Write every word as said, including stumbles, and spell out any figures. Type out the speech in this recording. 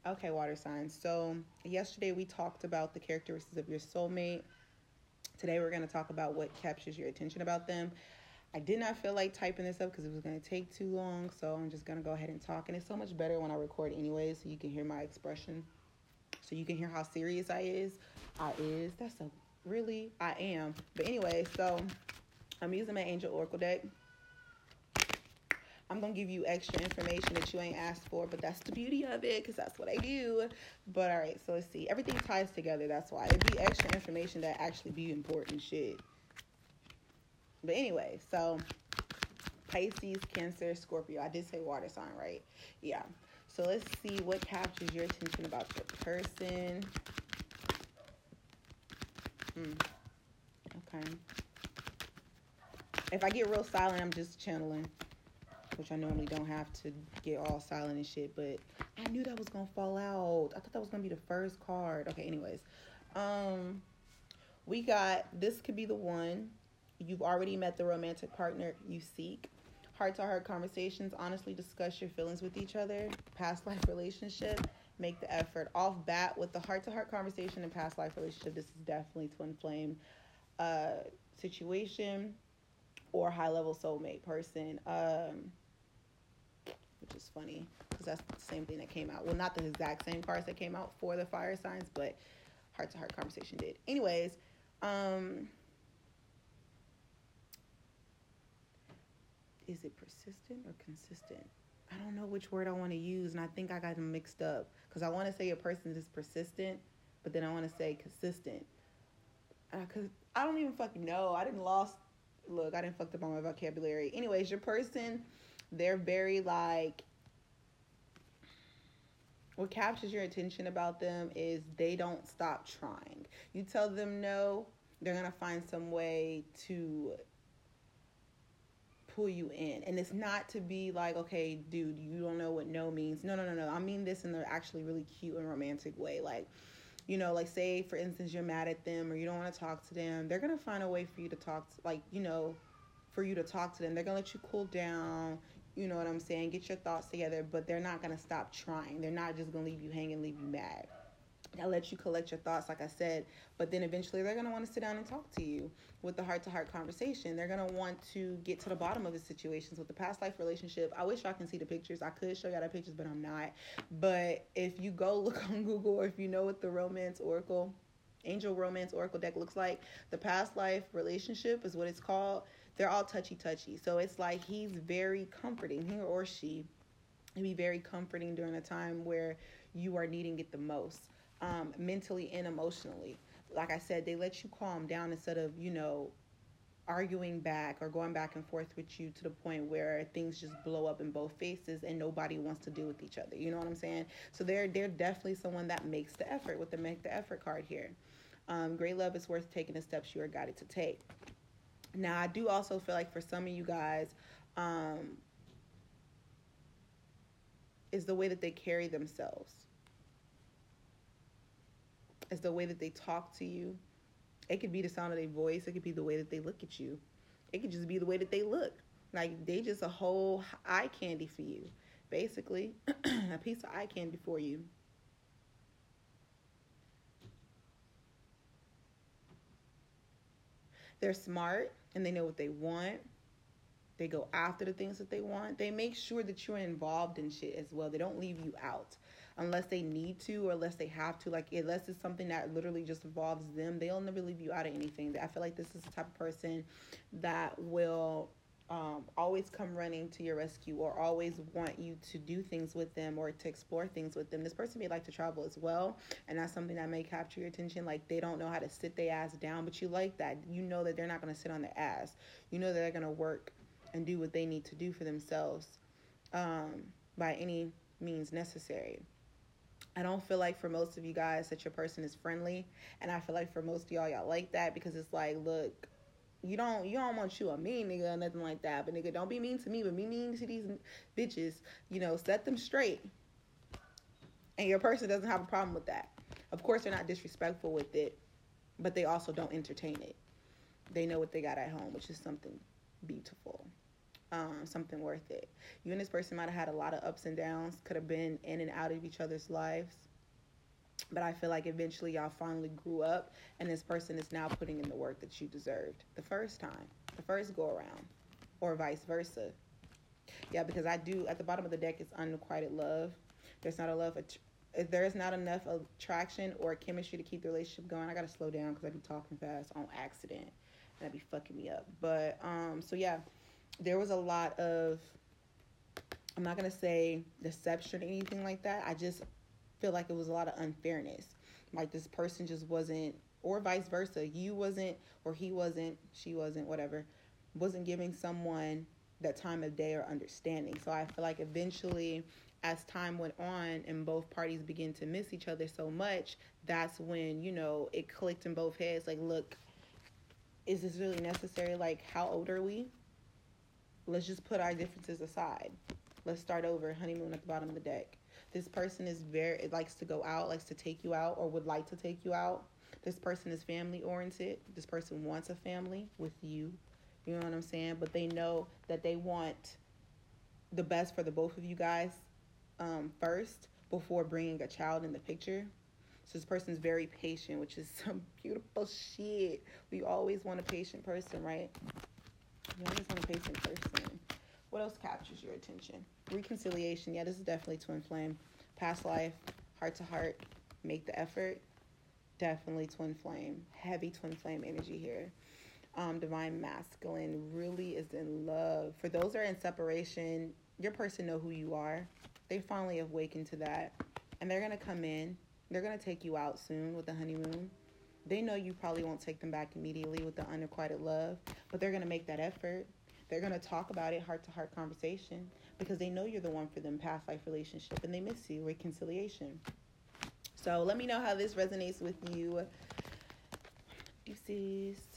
Okay, water signs. So, yesterday we talked about the characteristics of your soulmate. Today we're going to talk about what captures your attention about them. I did not feel like typing this up because it was going to take too long, so I'm just going to go ahead and talk. And it's so much better when I record anyway, so you can hear my expression, so you can hear how serious I is. I is. That's a really I am. But anyway, so I'm using my Angel Oracle deck. I'm going to give you extra information that you ain't asked for, but that's the beauty of it, because that's what I do. But, all right, so let's see. Everything ties together, that's why. It'd be extra information that actually be important shit. But anyway, so Pisces, Cancer, Scorpio. I did say water sign, right? Yeah. So let's see what captures your attention about your person. Hmm. Okay. If I get real silent, I'm just channeling, which I normally don't have to get all silent and shit, but I knew that was going to fall out. I thought that was going to be the first card. Okay, anyways. Um, we got, this could be the one. You've already met the romantic partner you seek. Heart-to-heart conversations. Honestly discuss your feelings with each other. Past life relationship. Make the effort. Off bat, with the heart-to-heart conversation and past life relationship, this is definitely twin flame uh, situation or high-level soulmate person. Um... Which is funny because that's the same thing that came out. Well, not the exact same cards that came out for the fire signs, but heart-to-heart conversation did. Anyways, um, is it persistent or consistent? I don't know which word I want to use, and I think I got them mixed up because I want to say a person is persistent, but then I want to say consistent. Because uh, I don't even fucking know. I didn't lost. Look, I didn't fucked up on my vocabulary. Anyways, your person, they're very like, what captures your attention about them is they don't stop trying. You tell them no, they're going to find some way to pull you in. And it's not to be like, okay, dude, you don't know what no means. No, no, no, no. I mean this in an actually really cute and romantic way. Like, you know, like say, for instance, you're mad at them or you don't want to talk to them. They're going to find a way for you to talk, to, like, you know, for you to talk to them. They're going to let you cool down. You know what I'm saying? Get your thoughts together, but they're not going to stop trying. They're not just going to leave you hanging, leave you mad. They'll let you collect your thoughts, like I said, but then eventually they're going to want to sit down and talk to you with the heart-to-heart conversation. They're going to want to get to the bottom of the situations with the past life relationship. I wish y'all can see the pictures. I could show y'all the pictures, but I'm not. But if you go look on Google, or if you know what the Romance Oracle, Angel Romance Oracle deck looks like, the past life relationship is what it's called. They're all touchy-touchy. So it's like he's very comforting, he or she can be very comforting during a time where you are needing it the most, um, mentally and emotionally. Like I said, they let you calm down instead of, you know, arguing back or going back and forth with you to the point where things just blow up in both faces and nobody wants to deal with each other. You know what I'm saying? So they're, they're definitely someone that makes the effort with the make the effort card here. Um, great love is worth taking the steps you are guided to take. Now, I do also feel like for some of you guys, um, is the way that they carry themselves. It's the way that they talk to you. It could be the sound of their voice. It could be the way that they look at you. It could just be the way that they look. Like, they just a whole eye candy for you, basically. A piece of eye candy for you. They're smart and they know what they want. They go after the things that they want. They make sure that you're involved in shit as well. They don't leave you out unless they need to or unless they have to. Like, unless it's something that literally just involves them, they'll never leave you out of anything. I feel like this is the type of person that will um, always come running to your rescue or always want you to do things with them or to explore things with them. This person may like to travel as well, and that's something that may capture your attention. Like, they don't know how to sit their ass down, but you like that. You know that they're not going to sit on their ass. You know that they're going to work and do what they need to do for themselves um, by any means necessary. I don't feel like for most of you guys that your person is friendly, and I feel like for most of y'all, y'all like that because it's like, look, you don't you don't want you a mean nigga or nothing like that, but nigga, don't be mean to me, but be mean to these bitches. You know, set them straight, and your person doesn't have a problem with that. Of course, they're not disrespectful with it, but they also don't entertain it. They know what they got at home, which is something beautiful. um, something worth it. You and this person might have had a lot of ups and downs, could have been in and out of each other's lives. But I feel like eventually y'all finally grew up, and this person is now putting in the work that you deserved the first time, the first go around, or vice versa. Yeah, because I do, at the bottom of the deck, it's unrequited love. There's not a love, if there's not enough attraction or chemistry to keep the relationship going. I gotta slow down because I be talking fast on accident, and that be fucking me up. But, um, so yeah, there was a lot of, I'm not gonna say deception or anything like that. I just feel like it was a lot of unfairness. Like this person just wasn't, or vice versa. You wasn't, or he wasn't, she wasn't, whatever, wasn't giving someone that time of day or understanding. So I feel like eventually, as time went on and both parties began to miss each other so much, that's when, you know, it clicked in both heads. Like, look, is this really necessary? Like, how old are we? Let's just put our differences aside. Let's start over. Honeymoon at the bottom of the deck. This person is very, it likes to go out, likes to take you out, or would like to take you out. This person is family oriented. This person wants a family with you. You know what I'm saying? But they know that they want the best for the both of you guys um, first before bringing a child in the picture. So this person is very patient, which is some beautiful shit. We always want a patient person, right? We always want a patient person. What else captures your attention? Reconciliation. Yeah, this is definitely twin flame. Past life, heart to heart, make the effort. Definitely twin flame. Heavy twin flame energy here. Um, divine masculine really is in love. For those that are in separation, your person know who you are. They finally awakened to that. And they're going to come in. They're going to take you out soon with the honeymoon. They know you probably won't take them back immediately with the unrequited love. But they're going to make that effort. They're going to talk about it, heart-to-heart conversation. Because they know you're the one for them, past life relationship. And they miss you. Reconciliation. So let me know how this resonates with you. Deuces.